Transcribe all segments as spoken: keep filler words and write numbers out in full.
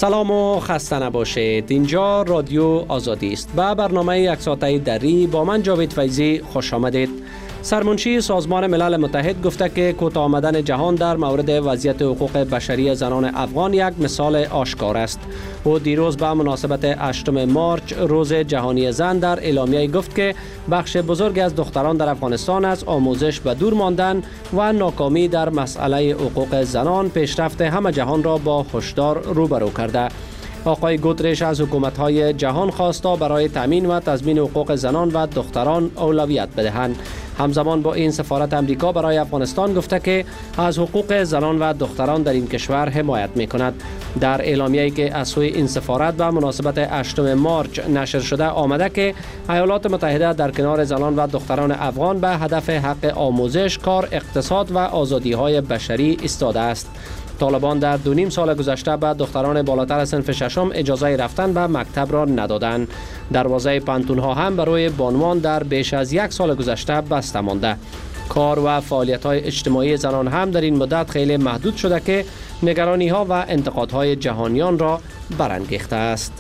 سلام و خسته نباشید. اینجا رادیو آزادی است. به برنامه یک ساعته دری با من جاوید فیضی خوش آمدید. سرمنشی سازمان ملل متحد گفته که کوتاه آمدن جهان در مورد وضعیت حقوق بشری زنان افغان یک مثال آشکار است. او دیروز به مناسبت هشتم مارچ روز جهانی زن در اعلامیه گفت که بخش بزرگی از دختران در افغانستان از آموزش به دور ماندن و ناکامی در مسئله حقوق زنان پیشرفت همه جهان را با هشدار روبرو کرده. آقای گوترش از حکومت‌های جهان خواسته برای تامین و تضمین حقوق زنان و دختران اولویت بدهند. همزمان با این سفارت امریکا برای افغانستان گفته که از حقوق زنان و دختران در این کشور حمایت می‌کند. در اعلامیه‌ای که از سوی این سفارت به مناسبت هشتم مارچ نشر شده آمده که ایالات متحده در کنار زنان و دختران افغان به هدف حق آموزش، کار، اقتصاد و آزادی‌های بشری ایستاده است. طالبان در دو نیم سال گذشته به دختران بالاتر از صنف ششم اجازه رفتن به مکتب را ندادند. دروازه پانتون‌ها هم برای بانوان در بیش از یک سال گذشته بسته مانده. کار و فعالیت‌های اجتماعی زنان هم در این مدت خیلی محدود شده که نگرانی‌ها و انتقادهای جهانیان را برانگیخته است.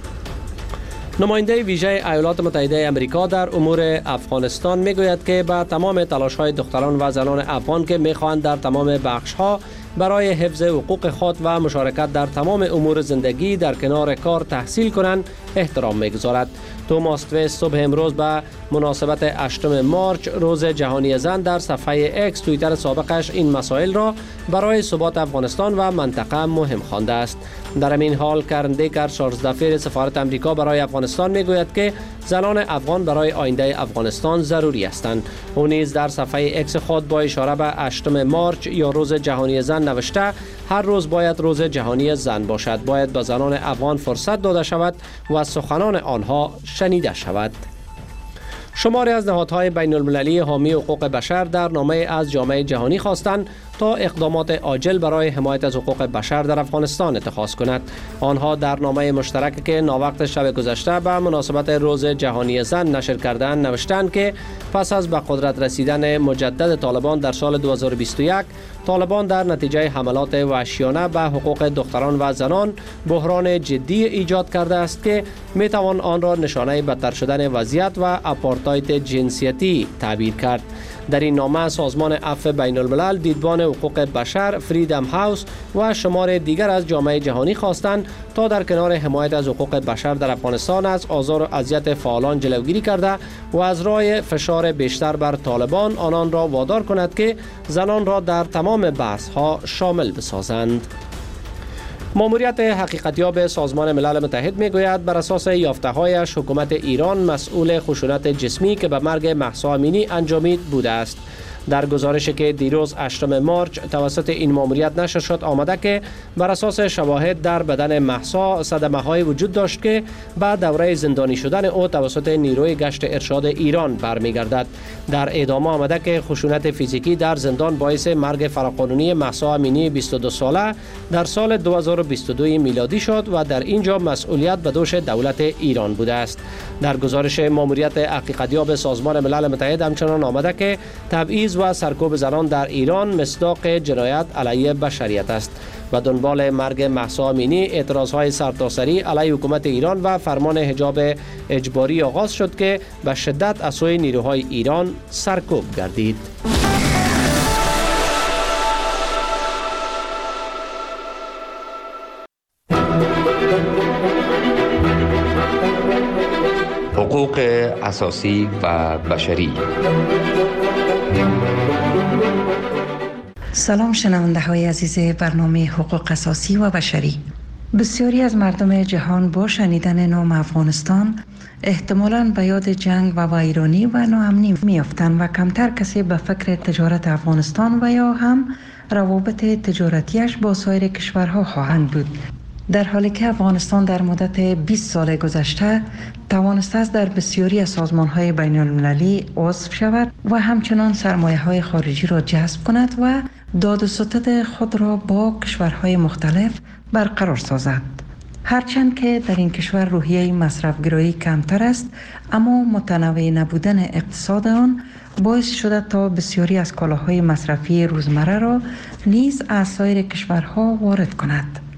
نماینده ویژه ایالات متحده آمریکا در امور افغانستان میگوید که با تمام تلاش‌های دختران و زنان افغان که می‌خواهند در تمام بخش‌ها برای حفظ حقوق خود و مشارکت در تمام امور زندگی در کنار کار تحصیل کنند احترام می‌گذارد. توماس تویس صبح امروز به مناسبت هشتم مارچ روز جهانی زن در صفحه اکس توییتر سابقش این مسائل را برای ثبات افغانستان و منطقه مهم خوانده است. در این حال کرن دیکر چارلز دفیر سفارت امریکا برای افغانستان میگوید که زنان افغان برای آینده افغانستان ضروری هستند. او نیز در صفحه اکس خود با اشاره به هشتم مارچ یا روز جهانی زن نوشته هر روز باید روز جهانی زن باشد. باید به زنان افغان فرصت داده شود و سخنان آنها شنیده شود. شماری از نهادهای بین المللی حامی حقوق بشر در نامه از جامعه جهانی خواستند تا اقدامات عاجل برای حمایت از حقوق بشر در افغانستان اتخاذ کند. آنها در نامه مشترک که ناوقت شب گذشته به مناسبت روز جهانی زن نشر کردند نوشتند که پس از به قدرت رسیدن مجدد طالبان در سال دو هزار و بیست و یک، طالبان در نتیجه حملات وحشیانه به حقوق دختران و زنان بحران جدی ایجاد کرده است که می توان آن را نشانه بدتر شدن وضعیت و آپارتاید جنسیتی تعبیر کرد. در این نامه سازمان عفو بین الملل، دیدبان حقوق بشر، فریدم هاوس و شمار دیگر از جامعه جهانی خواستند تا در کنار حمایت از حقوق بشر در افغانستان از آزار و اذیت فعالان جلوگیری کرده و از راه فشار بیشتر بر طالبان آنان را وادار کند که زنان را در تمام بحث‌ها شامل بسازند. ماموریت حقیقتیاب سازمان ملل متحد میگوید بر اساس یافته‌هایش حکومت ایران مسئول خشونت جسمی که به مرگ مهسا امینی انجامید بوده است. در گزارشی که دیروز هشتم مارچ توسط این ماموریت نشر شد آمده که بر اساس شواهد در بدن مهسا صدمه‌های وجود داشت که بعد دوره زندانی شدن او توسط نیروی گشت ارشاد ایران برمیگردد. در ادامه آمده که خشونت فیزیکی در زندان باعث مرگ فراقانونی مهسا امینی بیست و دو ساله در سال دو هزار و بیست و دو میلادی شد و در اینجا مسئولیت به دوش دولت ایران بوده است. در گزارش ماموریت حقیقتیاب سازمان ملل متحد همچنان آمده که تبعیض و سرکوب زنان در ایران مصداق جنایت علیه بشریت است. و دنبال مرگ مهسا امینی اعتراضهای سرتاسری علیه حکومت ایران و فرمان حجاب اجباری آغاز شد که به شدت از سوی نیروهای ایران سرکوب گردید. حقوق اساسی و بشری. سلام شنونده های عزیز برنامه حقوق اساسی و بشری. بسیاری از مردم جهان با شنیدن نام افغانستان احتمالاً به یاد جنگ و ویرانی و ناامنی میافتند و کمتر کسی به فکر تجارت افغانستان و یا هم روابط تجارتیش با سایر کشورها خواهند بود. در حالی که افغانستان در مدت بیست سال گذشته توانسته است در بسیاری از سازمان‌های بین‌المللی عضو شود و همچنان سرمایه‌های خارجی را جذب کند و داد و ستد خود را با کشورهای مختلف برقرار سازد. هرچند که در این کشور روحیه مصرف‌گرایی کمتر است، اما متنوع نبودن اقتصاد آن باعث شده تا بسیاری از کالاهای مصرفی روزمره را نیز از سایر کشورها وارد کند.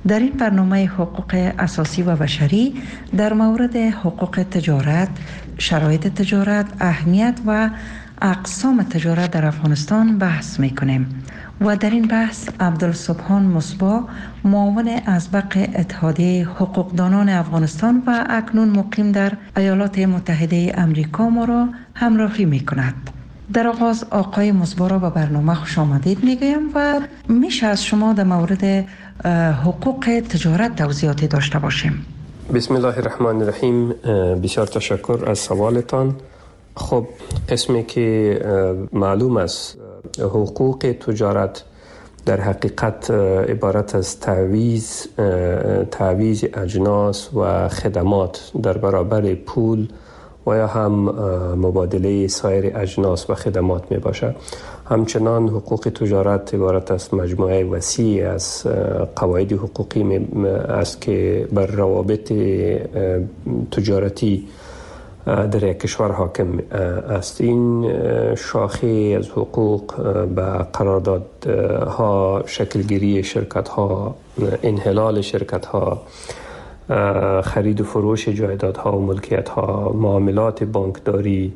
در این برنامه حقوق اساسی و بشری در مورد حقوق تجارت، شرایط تجارت، اهمیت و اقسام تجارت در افغانستان بحث میکنیم و در این بحث عبدالسبحان مصباح، معاون ازبق اتحادیه حقوقدانان افغانستان و اکنون مقیم در ایالات متحده امریکا ما را همراهی میکند. در آغاز آقای مصباح را به برنامه خوش آمدید میگویم و میشه از شما در مورد حقوق تجارت توضیحاتی داشته باشیم. بسم الله الرحمن الرحیم. بسیار تشکر از سوالتان. خب قسمی که معلوم است حقوق تجارت در حقیقت عبارت از تعویض تعویض اجناس و خدمات در برابر پول و یا هم مبادله سایر اجناس و خدمات می باشد. همچنان حقوق تجارت عبارت از مجموعه وسیع از قواعد حقوقی می است که بر روابط تجارتی در یک کشور حاکم است. این شاخه از حقوق به قراردادها، شکلگیری شرکت‌ها، انحلال شرکت‌ها، خرید و فروش جایدادها و ملکیت‌ها، معاملات بانکداری،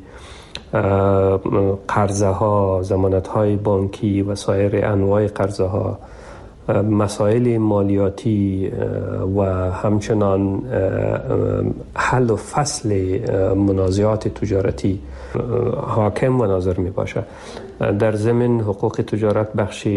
قرضه ها، ضمانت های بانکی و سایر انواع قرضه ها، مسائل مالیاتی و همچنان حل و فصل منازعات تجارتی حاکم و ناظر می باشد. در ضمن حقوق تجارت بخش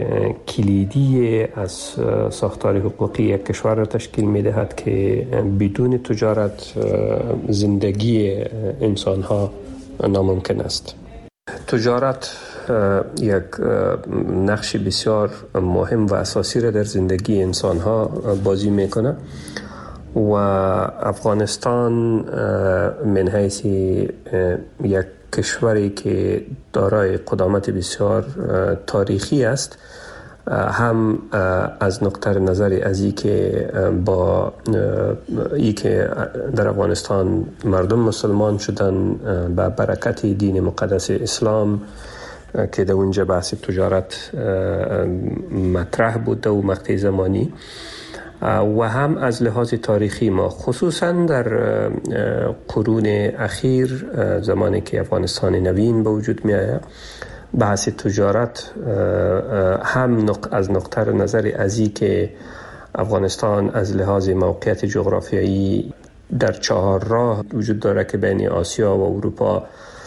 کلیدی از ساختار حقوقی یک کشور را تشکیل می دهد که بدون تجارت زندگی انسان ها ناممکن است. تجارت یک نقش بسیار مهم و اساسی را در زندگی انسان ها بازی میکنه و افغانستان من حیث یک کشوری که دارای قدامت بسیار تاریخی است، هم از نقطه نظر از ای که با ای که در افغانستان مردم مسلمان شدن به برکت دین مقدس اسلام که در اونجا بحث تجارت مطرح بود و مقطع زمانی، و هم از لحاظ تاریخی ما خصوصا در قرون اخیر زمانی که افغانستان نوین به وجود می آید، بحث تجارت هم از نقطه نظر ازی که افغانستان از لحاظ موقعیت جغرافیایی در چهار راه وجود داره که بین آسیا و اروپا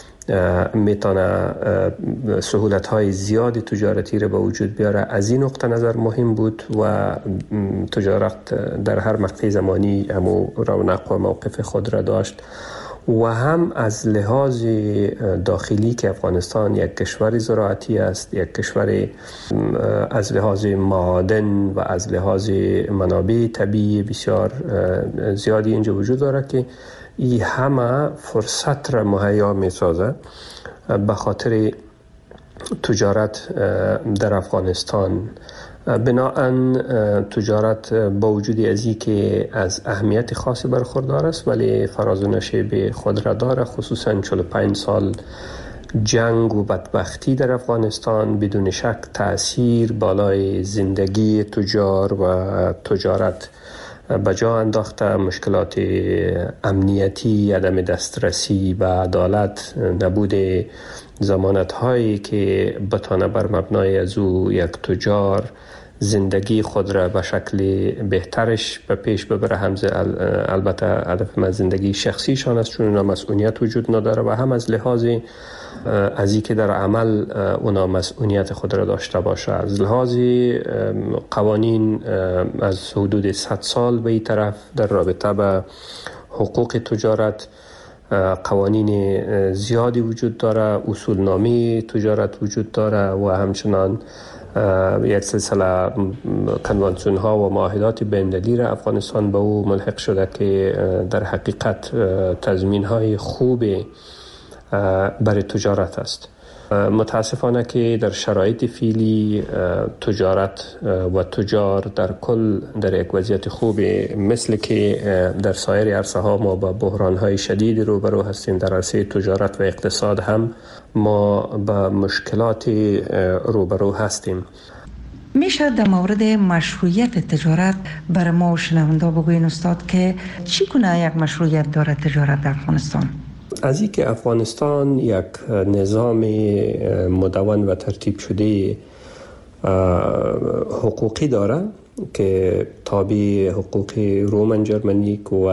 میتونه سهولت های زیادی تجارتی رو به وجود بیاره. از این نقطه نظر مهم بود و تجارت در هر مقطع زمانی همو رونق و موقف خود را داشت، و هم از لحاظ داخلی که افغانستان یک کشور زراعتی است، یک کشور از لحاظ معادن و از لحاظ منابع طبیعی بسیار زیادی اینجا وجود داره که این همه فرصت را مهیا می سازه به خاطر تجارت در افغانستان. بناهن تجارت با وجود ازی که از اهمیت خاصی برخوردار است ولی فراز و نشیب خود را داره، خصوصا چهل و پنج سال جنگ و بدبختی در افغانستان بدون شک تأثیر بالای زندگی تجار و تجارت به جا انداخته. مشکلات امنیتی، عدم دسترسی به عدالت، نبود ضمانت هایی که بتانه بر مبنای از او یک تجار زندگی خود را به شکل بهترش به پیش ببره. همزه البته هدف من زندگی شخصیشان است چون اونا مسئولیت وجود نداره و هم از لحاظ از این که در عمل اونا مسئولیت خود را داشته باشه. از لحاظ قوانین از حدود صد سال به این طرف در رابطه به حقوق تجارت قوانین زیادی وجود داره، اصولنامه تجارت وجود داره و همچنان یک سلسله کنوانسیون ها و معاهدات بین‌المللی را افغانستان به او ملحق شده که در حقیقت تضمین های خوب برای تجارت است. متاسفانه که در شرایط فعلی تجارت و تجار در کل در یک وضعیت خوب مثل که در سایر عرصه ها ما با بحران های شدید روبرو هستیم. در عرصه تجارت و اقتصاد هم ما با مشکلات روبرو هستیم. میشه در مورد مشروعیت تجارت برای ما و شنونده بگوین استاد که چی کنه یک مشروعیت داره تجارت در افغانستان؟ از این که افغانستان یک نظام مدون و ترتیب شده حقوقی داره که تابع حقوق رومن جرمنیک و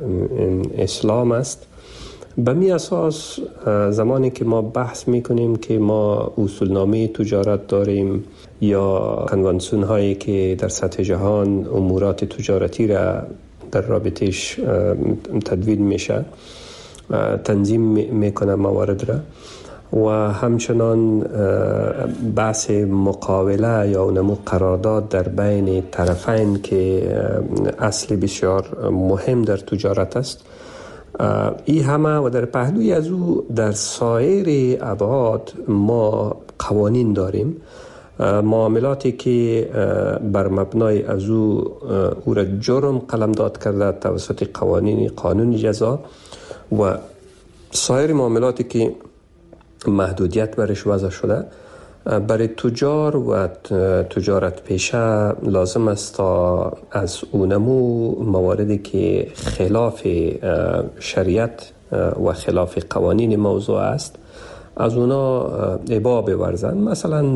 اسلام است، به می اساس زمانی که ما بحث میکنیم که ما اصولنامه تجارت داریم یا کنوانسیون هایی که در سطح جهان امورات تجارتی را در رابطش تدوین میشه، تنظیم میکنه موارد را، و همچنان بحث مقاوله یا اونمو قرارداد در بین طرفین که اصل بسیار مهم در تجارت است. این همه و در پهلوی از او در سایر ابعاد ما قوانین داریم، معاملاتی که بر مبنای از او او را جرم قلمداد کرده توسط قوانین قانون جزا، و سایر معاملاتی که محدودیت برش وضع شده. برای تجار و تجارت پیشه لازم است تا از اونمو مواردی که خلاف شریعت و خلاف قوانین موضوع است از اونا ابا بورزن. مثلا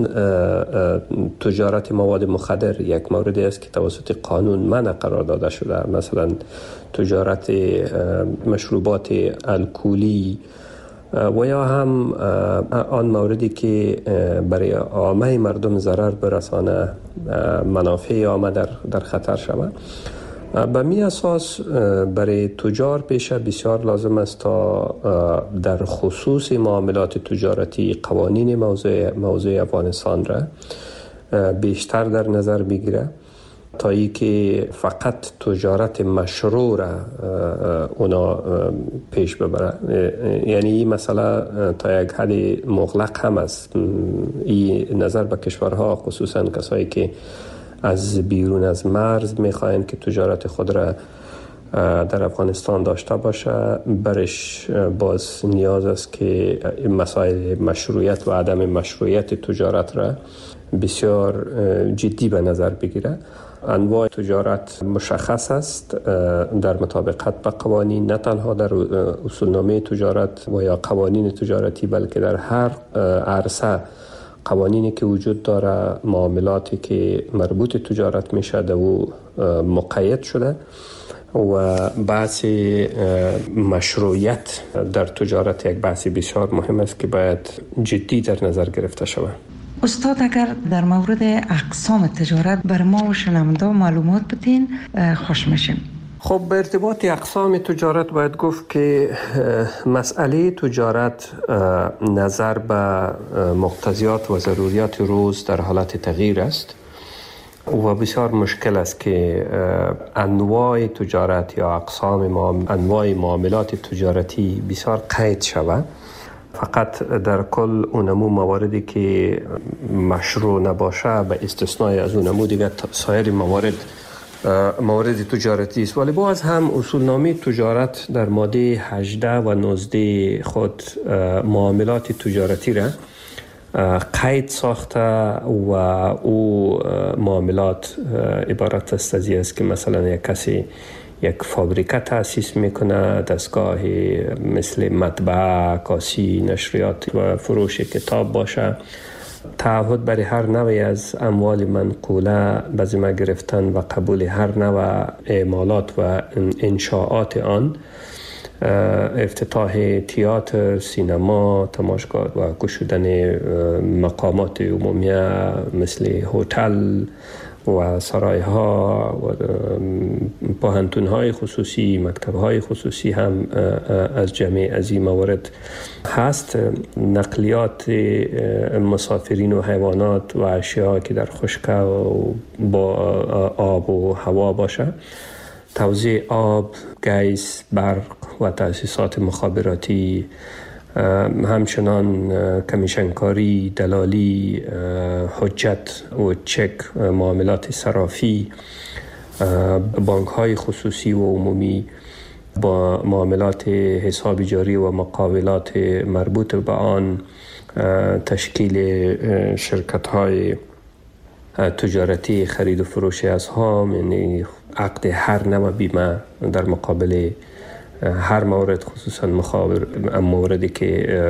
تجارت مواد مخدر یک موردی است که توسط قانون منع قرار داده شده، مثلا تجارت مشروبات الکلی، و یا هم آن موردی که برای عامه مردم ضرر برسانه، منافع عامه در, در خطر شود. به می اساس برای تجار پیشه بسیار لازم است تا در خصوص معاملات تجارتی قوانین موضوع, موضوع افغانستان را بیشتر در نظر بگیره تا ای که فقط تجارت مشروع را اونا پیش ببره. یعنی این مسئله تا یک حد مغلق هم است. این نظر به کشورها، خصوصا کسایی که از بیرون از مرز میخواین که تجارت خود را در افغانستان داشته باشه، برش باز نیاز است که مسائل مشروعیت و عدم مشروعیت تجارت را بسیار جدی به نظر بگیره. انواع تجارت مشخص است در مطابقت به قوانین، نه تنها در اصولنامه تجارت و یا قوانین تجارتی، بلکه در هر عرصه قوانینی که وجود داره، معاملاتی که مربوط تجارت میشه در او مقید شده، و بحث مشروعیت در تجارت یک بحث بسیار مهم است که باید جدی در نظر گرفته شود. استاد اگر در مورد اقسام تجارت بر ما و شنونده معلومات بدین خوش میشیم. خب به ارتباط اقسام تجارت باید گفت که مسئله تجارت نظر به مقتضیات و ضروریات روز در حالت تغییر است و بسیار مشکل است که انواع تجارت یا اقسام انواع معاملات تجارتی بسیار قید شود. فقط در کل اونمو مواردی که مشروع نباشه به استثنای از اونمو دیگه سایر موارد موارد تجارتی است. ولی باز هم اصولنامه تجارت در ماده هجده و نوزده خود معاملات تجارتی را قید ساخته و او معاملات عبارت است از این است که مثلا یک کسی یک فابریکه تأسیس میکنه، دستگاه مثل مطبعه، کاسی، نشریات و فروش کتاب باشه، تعهد برای هر نوعی از اموال منقوله به ذمه گرفتن و قبول هر نوع اعمالات و انشاءات آن، افتتاح تئاتر، سینما، تماشاگاه و گشودن مقامات عمومیه مثل هتل و سرایها و پوهنتون‌های خصوصی، مکتب‌های خصوصی هم از جمع از این موارد هست. نقلیات مسافرین و حیوانات و اشیاء که در خشک و با آب و هوا باشه، توزیع آب، گیس، برق و تأسیسات مخابراتی، همچنان کمیشنکاری، دلالی، حجت و چک، معاملات صرافی، بانک های خصوصی و عمومی با معاملات حساب جاری و مقاولات مربوط به آن، تشکیل شرکت های تجارتی خرید و فروش اسهام، یعنی عقد هر نوع بیمه در مقابل هر مورد، خصوصا موردی که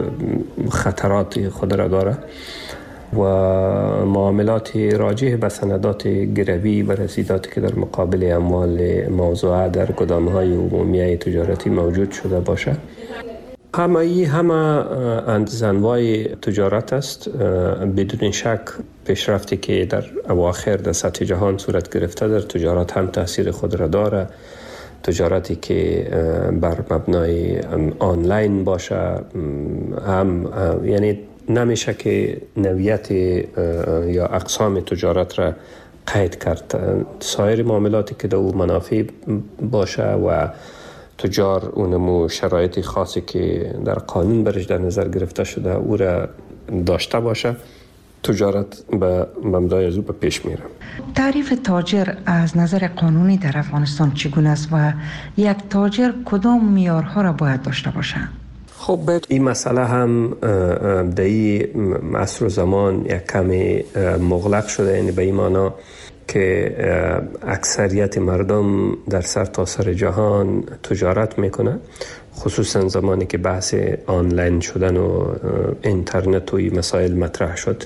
خطرات خود را داره، و معاملات راجع به سندات گروی و رسیداتی که در مقابل اموال موضوعه در گدام‌های عمومی تجارتی موجود شده باشه. همه ای همه اندزنوای تجارت است. بدون شک پیشرفتی که در اواخر در سطح جهان صورت گرفته در تجارت هم تاثیر خود را داره. تجارتی که بر مبنای آنلاین باشه هم، یعنی نمیشه که نوعیت یا اقسام تجارت را قید کرد. سایر معاملاتی که در او منافع باشه و تجار اونمو شرایط خاصی که در قانون برش در نظر گرفته شده او را داشته باشه، تجارت به مبنای از او به پیش میره. تعریف تاجر از نظر قانونی در افغانستان چگونه است و یک تاجر کدام معیارها را باید داشته باشه؟ خب این مسئله هم در این عصر و زمان یک کمی مغلق شده، یعنی به این معنی که اکثریت مردم در سر تا سر جهان تجارت میکنه، خصوصا زمانی که بحث آنلاین شدن و اینترنت و این مسائل مطرح شد.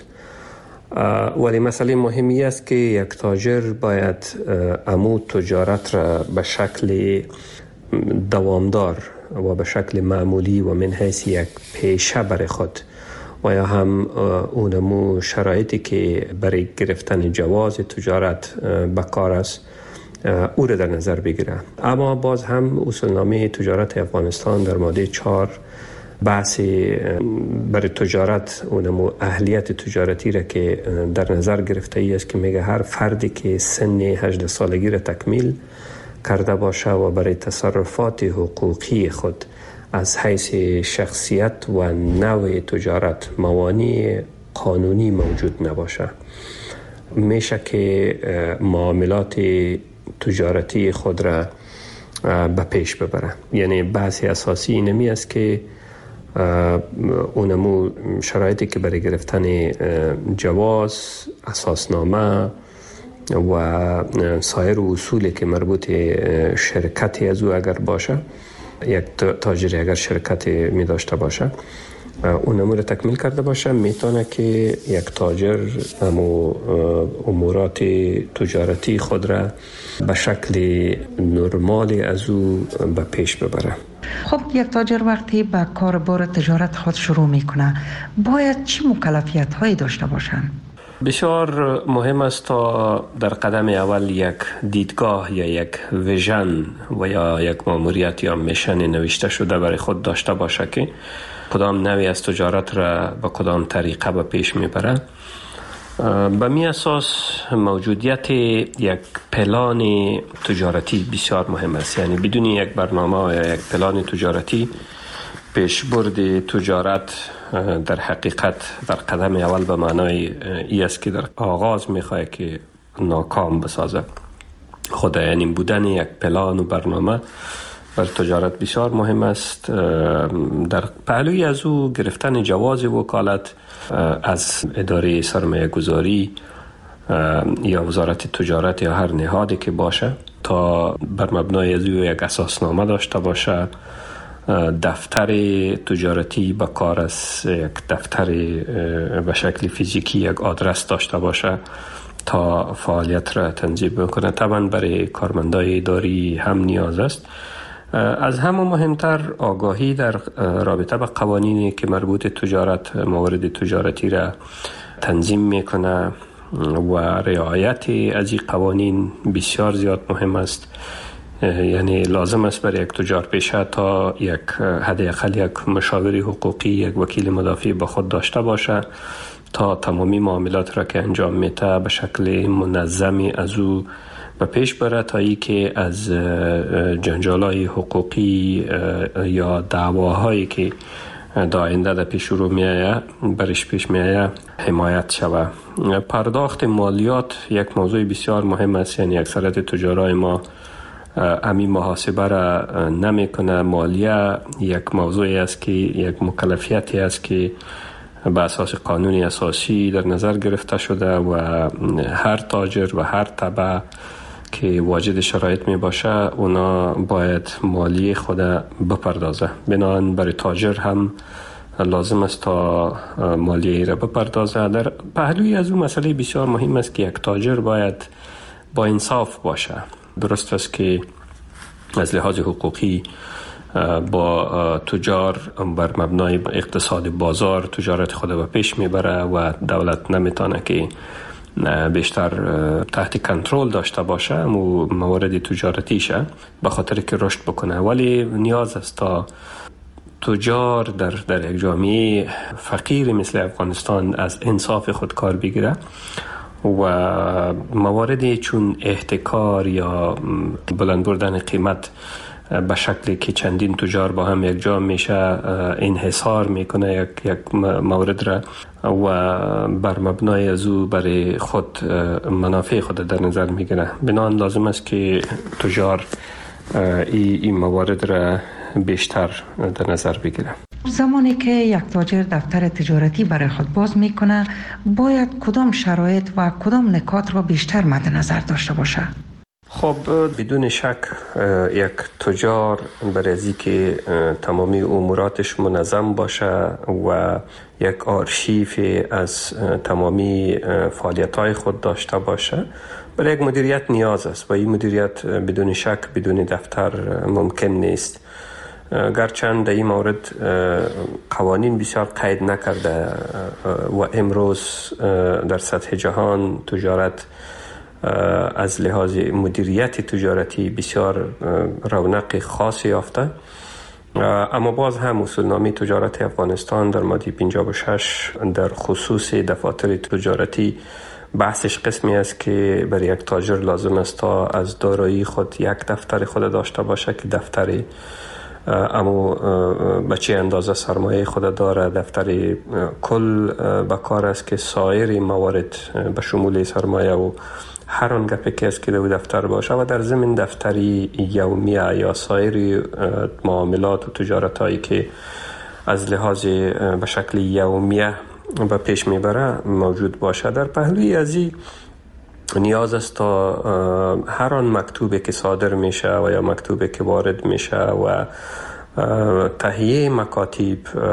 ولی مسئله مهمی است که یک تاجر باید امو تجارت را به شکل دوامدار و به شکل معمولی و من حیث یک پیشه برای خود و یا هم اونمو شرایطی که برای گرفتن جواز تجارت بکار است او را در نظر بگیره. اما باز هم اصولنامه تجارت افغانستان در ماده چهار بحث برای تجارت اونمو اهلیت تجارتی را که در نظر گرفته ای است که میگه هر فردی که سن هجده سالگی را تکمیل کرده باشه و برای تصرفات حقوقی خود از حیث شخصیت و نوع تجارت موانع قانونی موجود نباشه، میشه که معاملات تجارتی خود را به پیش ببره. یعنی بحث اساسی اینمی است که اونمو شرایطی که برای گرفتن جواز، اساسنامه و سایر اصولی که مربوط شرکتی از او اگر باشه، یک تاجری اگر شرکت می داشته باشه اون امور تکمیل کرده باشه، میتونه که یک تاجر امو امورات تجارتی خود را به شکل نرمال از او به پیش ببره. خب یک تاجر وقتی به کاربار تجارت خود شروع میکنه باید چه مکلفیت هایی داشته باشن؟ بسیار مهم است تا در قدم اول یک دیدگاه یا یک ویژن و یا یک ماموریت یا میشن نوشته شده برای خود داشته باشه که کدام نوعی از تجارت را به کدام طریقه به پیش میبره. به می اساس موجودیت یک پلان تجارتی بسیار مهم است. یعنی بدون یک برنامه یا یک پلان تجارتی پیشبرد تجارت در حقیقت در قدم اول به معنای ای است که در آغاز میخواه که ناکام بسازه. خود یعنی بودن یک پلان و برنامه بر تجارت بسیار مهم است. در پهلوی از او گرفتن جواز وکالت از اداره سرمایه گذاری یا وزارت تجارت یا هر نهادی که باشه تا بر مبنای از او یک اساسنامه داشته باشه، دفتر تجارتی به کار است، یک دفتر به شکل فیزیکی یک آدرس داشته باشه تا فعالیت را تنظیم بکنه. طبعا برای کارمندای اداری هم نیاز است. از همه مهمتر آگاهی در رابطه با قوانینی که مربوط تجارت موارد تجارتی را تنظیم میکنه و رعایت از این قوانین بسیار زیاد مهم است. یعنی لازم است برای یک تجار پیشه تا یک حداقل یک مشاور حقوقی، یک وکیل مدافع با خود داشته باشه تا تمامی معاملات را که انجام میده به شکل منظمی از او به پیش بره تا ای که از جنجالای حقوقی یا دعواهایی که در آینده در پیش رو میآید برش پیش میآید حمایت شود. پرداخت مالیات یک موضوع بسیار مهم است. یعنی اکثریت تجارای ما امی محاسبه را نمی کنه. مالیه یک موضوعی است که یک مکلفیتی است که به اساس قانون اساسی در نظر گرفته شده و هر تاجر و هر تبع که واجد شرایط می باشه اونا باید مالی خود بپردازه. بنابراین برای تاجر هم لازم است تا مالیه را بپردازه. در پهلوی از اون مسئله بسیار مهم است که یک تاجر باید با انصاف باشه. درست است که از لحاظ حقوقی با تجار بر مبنای اقتصاد بازار تجارت خود به پیش میبره و دولت نمیتونه که بیشتر تحت کنترل داشته باشه و موارد تجارتیشه به خاطر که رشد بکنه، ولی نیاز است تا تجار در در یک جامعه فقیر مثل افغانستان از انصاف خود کار بگیره و مواردی چون احتکار یا بلند بردن قیمت به شکلی که چندین تجار با هم یک جا میشه انحصار میکنه یک یک مورد را و بر مبنای از او برای خود منافع خود در نظر میگیره. بنابراین لازم است که تجار این ای موارد را بیشتر در نظر بگیره. زمانی که یک تاجر دفتر تجارتی برای خود باز میکنه باید کدام شرایط و کدام نکات را بیشتر مد نظر داشته باشه؟ خب بدون شک یک تجار برای از اینکه تمامی اموراتش منظم باشه و یک آرشیف از تمامی فعالیت‌های خود داشته باشه برای یک مدیریت نیاز است و این مدیریت بدون شک بدون دفتر ممکن نیست. گرچند در این مورد قوانین بسیار قید نکرده و امروز در سطح جهان تجارت از لحاظ مدیریت تجارتی بسیار رونق خاصی یافته، اما باز هم اصولنامه تجارت افغانستان در ماده پنجاه و شش در خصوص دفاتر تجارتی بحثش قسمی است که برای یک تاجر لازم است تا از دارایی خود یک دفتر خود داشته باشه که دفتر اما به چه اندازه سرمایه خود داره، دفتر کل بکار است که سایر موارد به شمول سرمایه و هر آن گپی که است که در دفتر باشه و در ضمن دفتری یومیه یا سایر معاملات و تجارت هایی که از لحاظ به شکل یومیه به پیش میبره موجود باشه. در پهلوی از این نیاز است تا هر آن مکتوبی که صادر میشه و یا مکتوبی که وارد میشه و تهیه مکاتب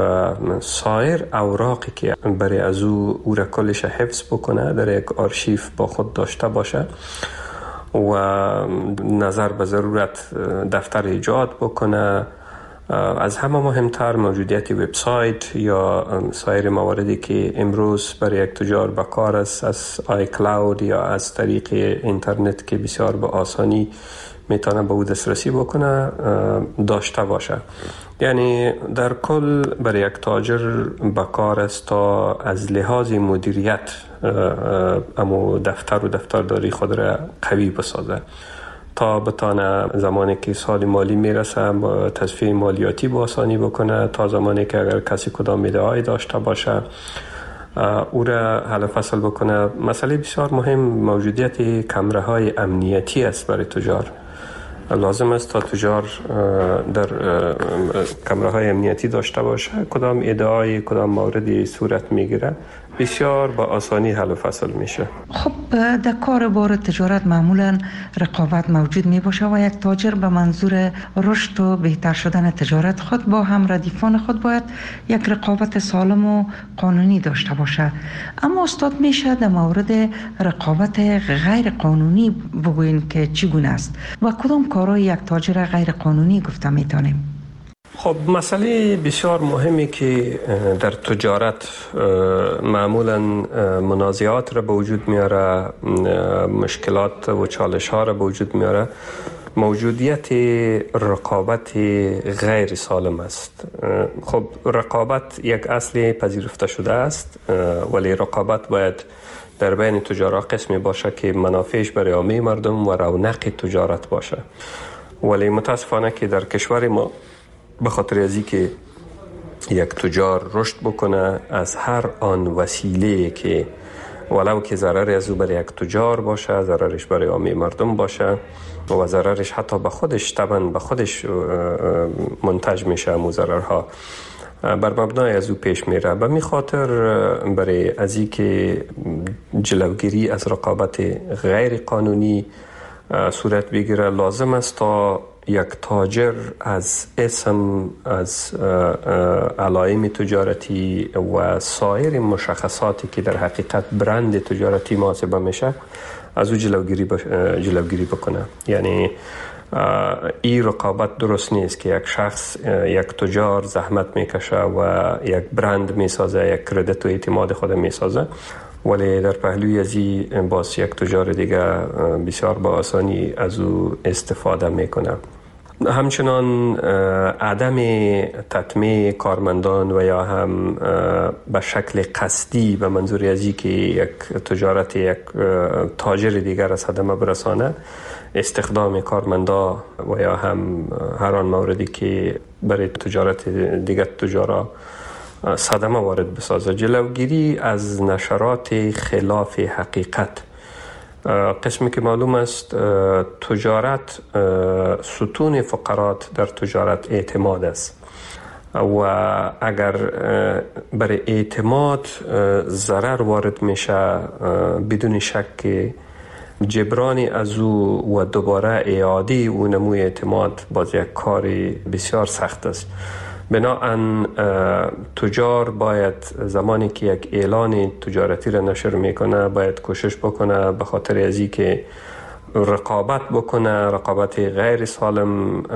سایر اوراقی که برای از او او را کلش حفظ بکنه در یک آرشیف با خود داشته باشه و نظر به ضرورت دفتر ایجاد بکنه. از همه مهمتر موجودیت وبسایت یا سایر مواردی که امروز برای یک تجار بکار است از آی کلاود یا از طریق اینترنت که بسیار به آسانی میتونه به او دسترسی بکنه داشته باشه. یعنی در کل برای یک تاجر بکار است تا از لحاظ مدیریت اما دفتر و دفترداری خود را قوی بسازه تا بتانه زمانی که سال مالی میرسه تصفیه مالیاتی با آسانی بکنه، تا زمانی که اگر کسی کدام میده‌ای داشته باشه او را حل فصل بکنه. مسئله بسیار مهم موجودیت کمره های امنیتی است برای تجار. لازم است تا تجار در کمره های امنیتی داشته باشه. کدام ادعای کدام موردی صورت میگیره بسیار با آسانی حل و فصل میشه. خب در کار بار تجارت معمولا رقابت موجود می باشه و یک تاجر به منظور رشد و بهتر شدن تجارت خود با هم ردیفان خود باید یک رقابت سالم و قانونی داشته باشه. اما استاد میشه در مورد رقابت غیر قانونی بگوین که چگونه است و کدام کارهای یک تاجر غیر قانونی گفته میتونیم؟ خب مسئله بسیار مهمی که در تجارت معمولا منازعات را به وجود میاره، مشکلات و چالش ها را به وجود میاره، موجودیت رقابت غیر سالم است. خب رقابت یک اصل پذیرفته شده است، ولی رقابت باید در بین تجارت قسمی باشه که منافعش برای عامه مردم و رونق تجارت باشه. ولی متاسفانه که در کشور ما به خاطر ازی که یک تجار رشد بکنه از هر آن وسیله که ولو که ضرری از او برای یک تجار باشه، ضررش برای عامه مردم باشه و ضررش حتی به خودش طبعا به خودش منتج میشه، مو ضررها بر مبنای از او پیش میره. به می خاطر برای از این که جلوگیری از رقابت غیر قانونی صورت بگیره، لازم است تا یک تاجر از اسم، از علائم تجارتی و سایر مشخصاتی که در حقیقت برند تجارتی محاسبه میشه از او جلوگیری بش... جلوگیری بکنه. یعنی این رقابت درست نیست که یک شخص، یک تجار زحمت میکشه و یک برند میسازه، یک کردیت و اعتماد خود میسازه، ولی در پهلوی از این باز یک تجار دیگه بسیار با آسانی از او استفاده میکنه. همچنان عدم تطمیع کارمندان و یا هم به شکل قصدی به منظور از این که یک تجارت یک تاجر دیگر از صدمه برسانه، استخدام کارمندا و یا هم هر آن موردی که برای تجارت دیگر تجارا صدمه وارد بسازه. جلوگیری از نشرات خلاف حقیقت. قسمی که معلوم است تجارت، ستون فقرات در تجارت اعتماد است و اگر برای اعتماد ضرر وارد میشه، بدون شک جبرانی از او و دوباره اعاده او نموی اعتماد باز یک کاری بسیار سخت است. بنابراین تجار باید زمانی که یک اعلان تجارتی را نشر میکنه باید کوشش بکنه به خاطر ازی که رقابت بکنه، رقابت غیر سالم،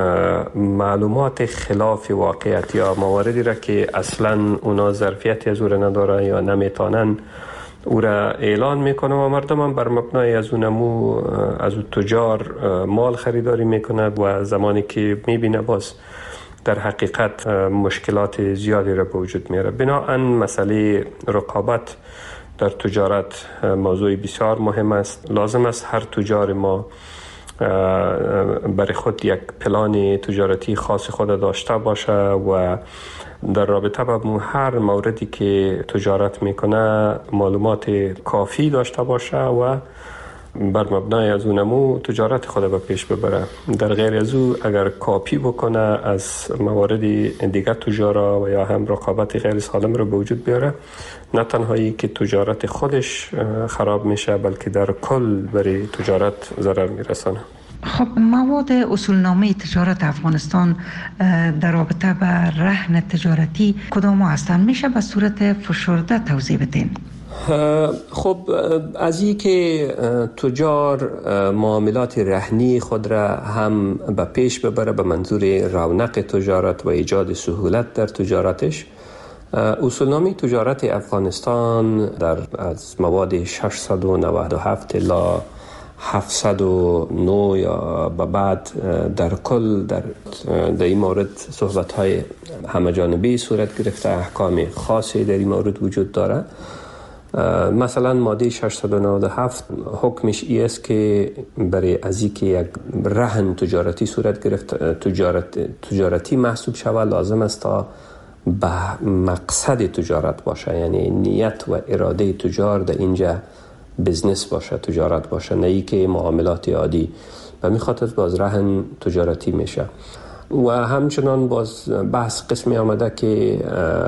معلومات خلاف واقعیت یا مواردی را که اصلا اونا ظرفیتی از او را نداره یا نمیتونن او را اعلان میکنه و مردم هم بر مبنای از اون نمو از اون تجار مال خریداری میکنه و زمانی که میبینه باز در حقیقت مشکلات زیادی را به وجود میاره. بنابراین مسئله رقابت در تجارت موضوع بسیار مهم است. لازم است هر تجار ما برای خود یک پلان تجارتی خاص خود داشته باشه و در رابطه با هر موردی که تجارت میکنه معلومات کافی داشته باشه و بر مبنای از اونمو تجارت خود به پیش ببره. در غیر از او اگر کاپی بکنه از موارد دیگر تجارا و یا هم رقابت غیر سالم رو به وجود بیاره، نه تنهایی که تجارت خودش خراب میشه بلکه در کل برای تجارت ضرر میرسانه. خب مواد اصولنامه تجارت افغانستان در رابطه با رهن تجارتی کدام هستند؟ میشه به صورت فشرده توضیح بدین؟ خب از این که تجار معاملات رهنی خود را هم به پیش ببره به منظور رونق تجارت و ایجاد سهولت در تجارتش، اصولنامه تجارت افغانستان در از مواد ششصد و نود و هفت الی هفتصد و نه یا به بعد در کل در در این مورد صحبت‌های همه جانبی صورت گرفته، احکام خاصی در این مورد وجود داره. مثلا ماده ششصد و نود و هفت حکمش ای است که برای از اینکه یک رهن تجارتی صورت گرفت تجارت تجارتی محسوب شود لازم است تا به مقصد تجارت باشه، یعنی نیت و اراده تجار در اینجا بزنس باشه، تجارت باشه، نه ای که معاملات عادی. و می خاطر باز رهن تجارتی میشه. و همچنان باز بحث قسمی آمده که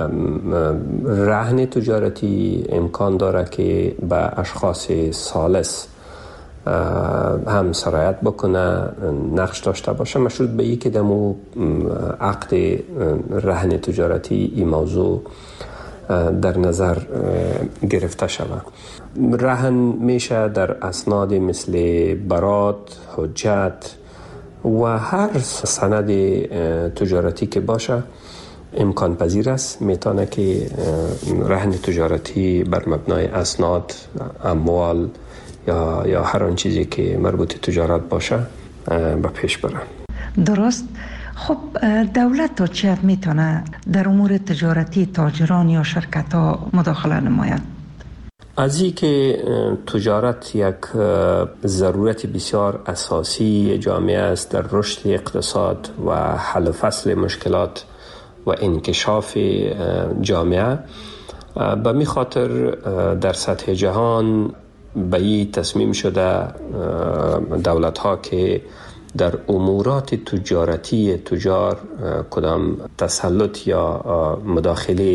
رهن تجارتی امکان داره که به اشخاص ثالث هم سرایت بکنه، نقش داشته باشه، مشروط به ای که دمو عقد رهن تجارتی این موضوع در نظر گرفته شود. رهن میشه در اسناد مثل برات، حجت و هر سند تجارتی که باشه امکان پذیر است. میتونه که رهن تجارتی بر مبنای اسناد، اموال یا یا هر آن چیزی که مربوط تجارت باشه به پیش بره. درست. خب دولت تا چه حد میتونه در امور تجارتی تاجران یا شرکت ها مداخله نماید؟ از این که تجارت یک ضرورت بسیار اساسی جامعه است در رشد اقتصاد و حل و فصل مشکلات و انکشاف جامعه، به می خاطر در سطح جهان به این تصمیم شده دولت ها که در امورات تجارتی تجار کدام تسلط یا مداخله